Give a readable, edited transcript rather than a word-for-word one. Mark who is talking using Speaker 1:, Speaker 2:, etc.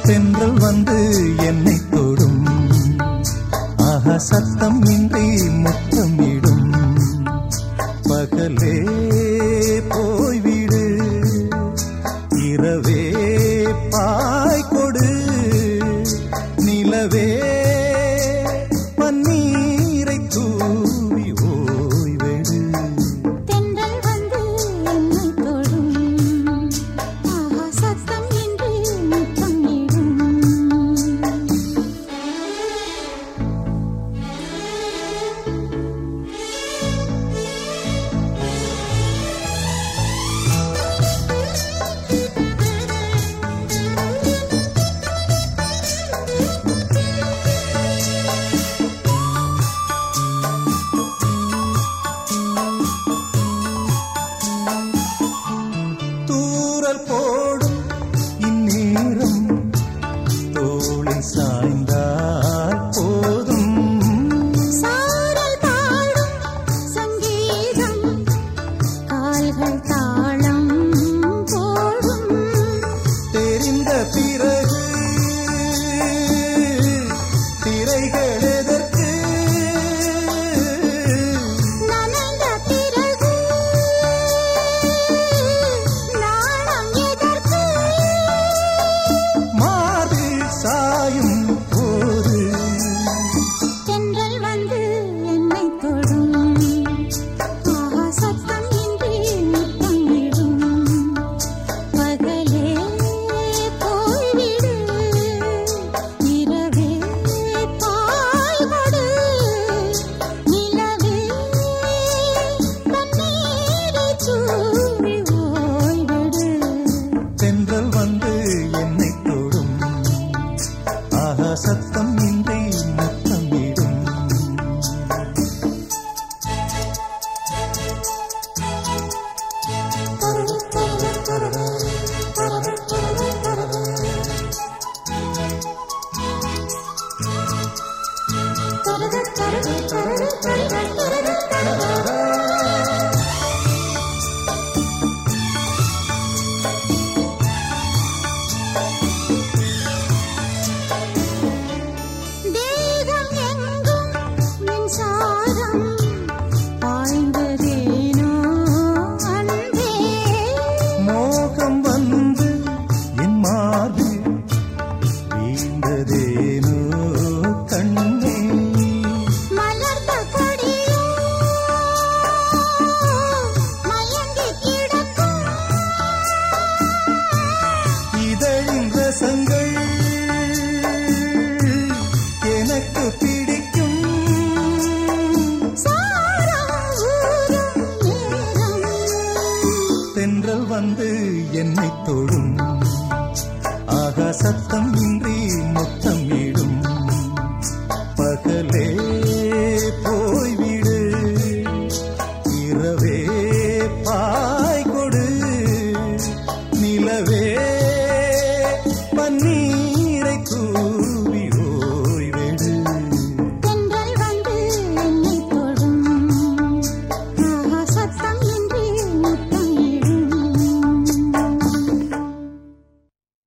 Speaker 1: தென்றல் வந்து என்னை தொடும், ஆஹா சத்தம் இன்றி முத்தமிடும். பகலே போய்விடு, இரவே பாய் கொடு, நிலவே பன்னீரை தூவி ஓய்வெடு.
Speaker 2: தென்றல் வந்து என்னை தொடும், ஆஹா சத்தம் இன்றி முத்தமிடும்.
Speaker 1: தூறல் போடும் இந்நேரம் தோளில் சாய்ந்தால் போதும்,
Speaker 2: சாரல் பாடும் சங்கீதம் கால்கள் தாளம் போடும்.
Speaker 1: தெரிந்த பிறகு திரைகள் எதற்கு,
Speaker 2: நனைந்த பிறகு நாணம் எதற்கு?
Speaker 1: மார்பில் சாயும் போது
Speaker 2: தென்றல் வந்து என்னை தொடும், ஆஹா சத்தம் இன்றி முத்தமிடும். பகலே போய்விடு, இரவே பாய் கொடு, நிலவே பன்னீரை தூவி ஓய்விடு.
Speaker 1: தென்றல் வந்து என்னை தொடும், ஆஹா சத்தம் இன்றி முத்தமிடும்.
Speaker 2: தேகம் எங்கும் மின்சாரம் பாய்ந்ததேனோ அன்பே.
Speaker 1: மோகம் வந்து என் மார்பில் வீழ்ந்ததேனோ கண்ணே.
Speaker 2: மலர்ந்த கொடியோ மயங்கி கிடக்கும்,
Speaker 1: இதழின் ரசங்கள் எனக்கு பிடிக்கும்.
Speaker 2: சாரம் ஊறும் நேரம்.
Speaker 1: தென்றல் வந்து என்னை தொடும், ஆகா சத்தம் இன்றி முத்தமிடும். பகலே போய்விடு, இரவே பாய் கொடு, நிலவே